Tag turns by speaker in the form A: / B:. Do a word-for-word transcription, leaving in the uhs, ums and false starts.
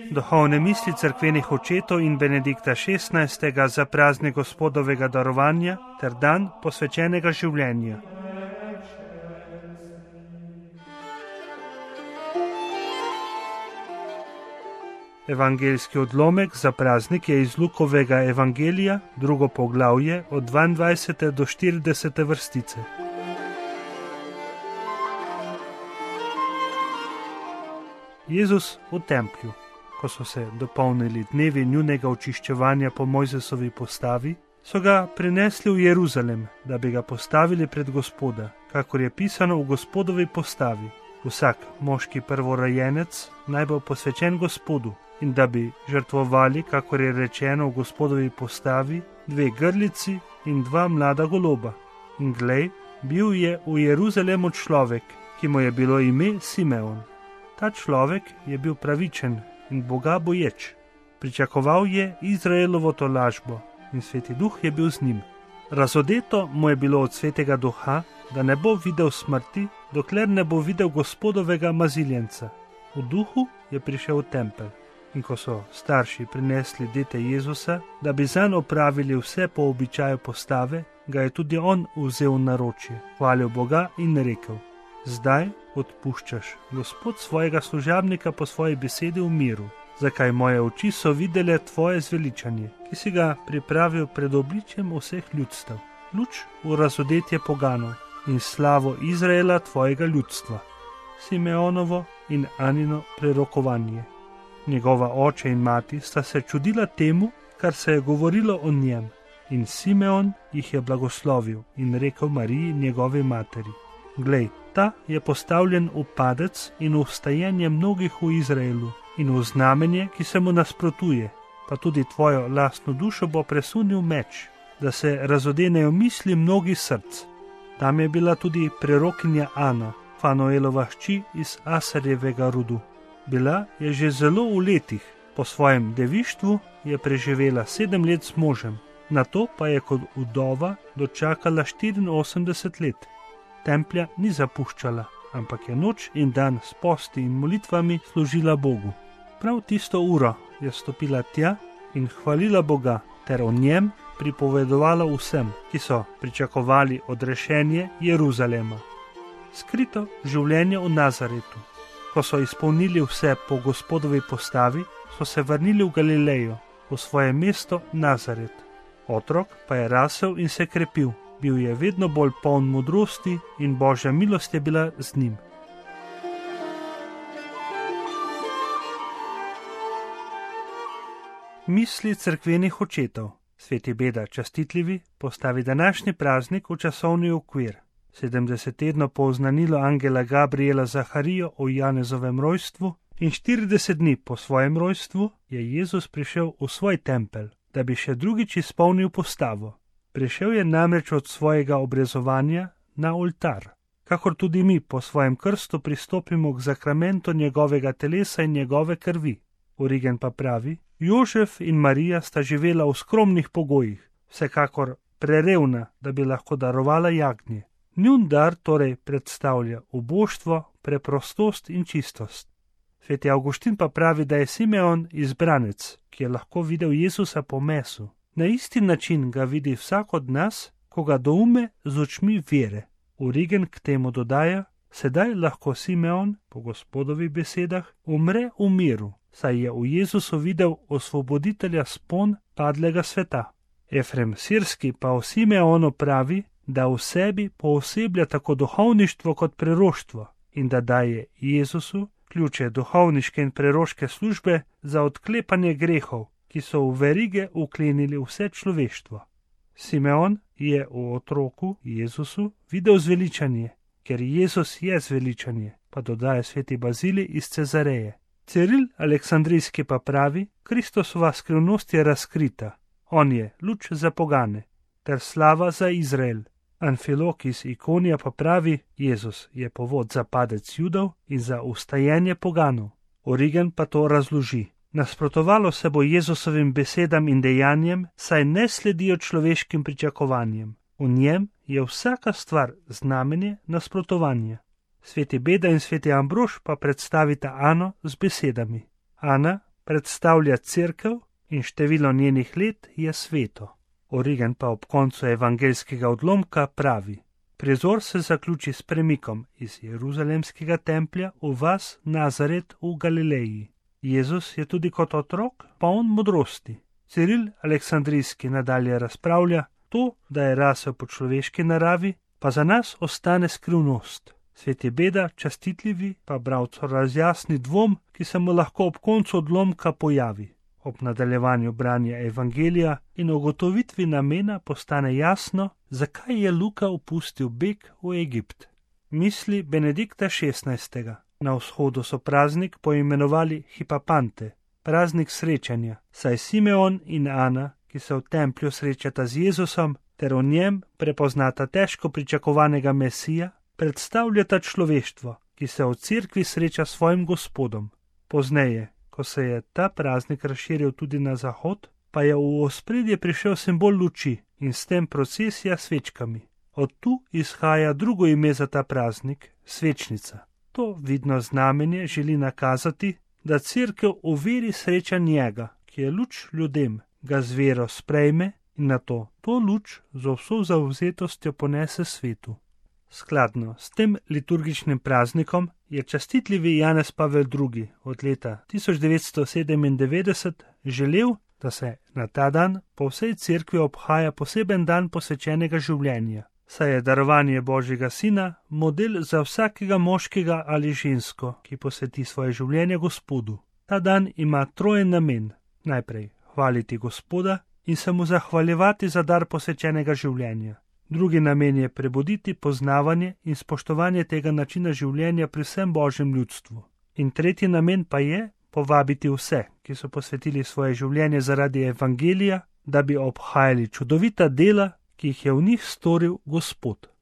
A: Duhovne misli cerkvenih očetov in Benedikta šestnajstega za praznik Gospodovega darovanja ter dan posvečenega življenja. Evangeljski odlomek za praznik je iz Lukovega evangelija, drugo poglavje, od dvaindvajsete do štiridesete vrstice. Jezus v templju. Ko so se dopolnili dnevi njunega očiščevanja po Mojzesovi postavi, so ga prinesli v Jeruzalem, da bi ga postavili pred Gospoda, kakor je pisano v Gospodovi postavi. Vsak moški prvorojenec naj bo posvečen Gospodu, in da bi žrtvovali, kakor je rečeno v Gospodovi postavi, dve grlici in dva mlada goloba. In glej, bil je v Jeruzalemu človek, ki mu je bilo ime Simeon. Ta človek je bil pravičen in Boga boječ. Pričakoval je Izraelovo tolažbo in Sveti Duh je bil z njim. Razodeto mu je bilo od Svetega Duha, da ne bo videl smrti, dokler ne bo videl Gospodovega maziljenca. V duhu je prišel v tempelj. In ko so starši prinesli dete Jezusa, da bi zanj opravili vse po običaju postave, ga je tudi on vzel v naročje, hvalil Boga in rekel: Zdaj odpuščaš, Gospod, svojega služabnika po svoji besedi v miru, zakaj moje oči so videle tvoje zveličanje, ki si ga pripravil pred obličjem vseh ljudstev, luč v razodetje poganov in slavo Izraela tvojega ljudstva. Simeonovo in Anino prerokovanje. Njegova oče in mati sta se čudila temu, kar se je govorilo o njem, in Simeon jih je blagoslovil in rekel Mariji, njegovi materi: Glej, ta je postavljen v padec in v vstajenje mnogih v Izraelu in v znamenje, ki se mu nasprotuje, pa tudi tvojo lastno dušo bo presunil meč, da se razodenejo misli mnogih src. Tam je bila tudi prerokinja Ana, Fanuelova hči iz Asarjevega rodu. Bila je že zelo v letih, po svojem devištvu je preživela sedem let s možem, nato pa je kot vdova dočakala štiriinosemdeset let. Templja ni zapuščala, ampak je noč in dan s posti in molitvami služila Bogu. Prav tisto uro je stopila tja in hvalila Boga ter o njem pripovedovala vsem, ki so pričakovali odrešenje Jeruzalema. Skrito življenje v Nazaretu. Ko so izpolnili vse po Gospodovi postavi, so se vrnili v Galilejo, v svoje mesto Nazaret. Otrok pa je rasel in se krepil, bil je vedno bolj poln modrosti in Božja milost je bila z njim. Misli cerkvenih očetov. Sveti Beda častitljivi postavi današnji praznik v časovni okvir. sedemdeset tednov po oznanilu angela Gabriela Zaharijo o Janezovem rojstvu in štirideset dni po svojem rojstvu je Jezus prišel v svoj tempelj, da bi še drugič izpolnil postavo. Prišel je namreč od svojega obrezovanja na oltar, kakor tudi mi po svojem krstu pristopimo k zakramentu njegovega telesa in njegove krvi. Origen pa pravi: Jožef in Marija sta živela v skromnih pogojih, vsekakor prerevna, da bi lahko darovala jagnje. Njun dar torej predstavlja uboštvo, preprostost in čistost. Sveti Avguštin pa pravi, da je Simeon izbranec, ki je lahko videl Jezusa po mesu. Na isti način ga vidi vsak od nas, ko ga doume z očmi vere. Origen k temu dodaja: sedaj lahko Simeon, po Gospodovi besedah, umre v miru, saj je v Jezusu videl osvoboditelja spon padlega sveta. Efrem Sirski pa o Simeonu pravi, da v sebi pooseblja tako duhovništvo kot preroštvo in da daje Jezusu ključe duhovniške in preroške službe za odklepanje grehov, ki so v verige uklenili vse človeštvo. Simeon je v otroku Jezusu videl zveličanje, ker Jezus je zveličanje, pa dodaja sveti Bazilij iz Cezareje. Ciril Aleksandrijski pa pravi: Kristosova skrivnost je razkrita, on je luč za pogane ter slava za Izrael. Anfilok iz Ikonija pa pravi: Jezus je povod za padec Judov in za vstajenje poganov. Origen pa to razloži: nasprotovalo se bo Jezusovim besedam in dejanjem, saj ne sledijo človeškim pričakovanjem. V njem je vsaka stvar znamenje nasprotovanja. Sveti Beda in sveti Ambrož pa predstavita Ano z besedami: Ana predstavlja cerkev in število njenih let je sveto. Origen pa ob koncu evangeljskega odlomka pravi: prizor se zaključi s premikom iz jeruzalemskega templja v vas Nazaret v Galileji. Jezus je tudi kot otrok poln modrosti. Ciril Aleksandrijski nadalje razpravlja: to, da je rasel po človeški naravi, pa za nas ostane skrivnost. Sveti Beda, častitljivi, pa bralcu razjasni dvom, ki se mu lahko ob koncu odlomka pojavi. Ob nadaljevanju branja evangelija in ugotovitvi namena postane jasno, zakaj je Luka opustil beg v Egipt. Misli Benedikta šestnajstega. Na vzhodu so praznik poimenovali Hipapante, praznik srečanja, saj Simeon in Ana, ki se v templju srečata z Jezusom, ter v njem prepoznata težko pričakovanega Mesija, predstavljata človeštvo, ki se v cerkvi sreča s svojim Gospodom. Pozneje, ko se je ta praznik razširil tudi na zahod, pa je v ospredje prišel simbol luči in s tem procesija s svečkami. Od tu izhaja drugo ime za ta praznik, svečnica. To vidno znamenje želi nakazati, da cerkev v veri sreča njega, ki je luč ljudem, ga z vero sprejme in nato to luč z vso zavzetostjo ponese svetu. Skladno s tem liturgičnim praznikom je častitljivi Janez Pavel drugi od leta tisoč devetsto sedemindevetdeset želel, da se na ta dan po vsej cerkvi obhaja poseben dan posvečenega življenja, saj je darovanje Božjega Sina model za vsakega moškega ali žensko, ki posveti svoje življenje Gospodu. Ta dan ima trojen namen: najprej hvaliti Gospoda in se mu zahvaljevati za dar posvečenega življenja. Drugi namen je prebuditi poznavanje in spoštovanje tega načina življenja pri vsem Božjem ljudstvu. In tretji namen pa je povabiti vse, ki so posvetili svoje življenje zaradi evangelija, da bi obhajali čudovita dela, ki jih je v njih storil Gospod.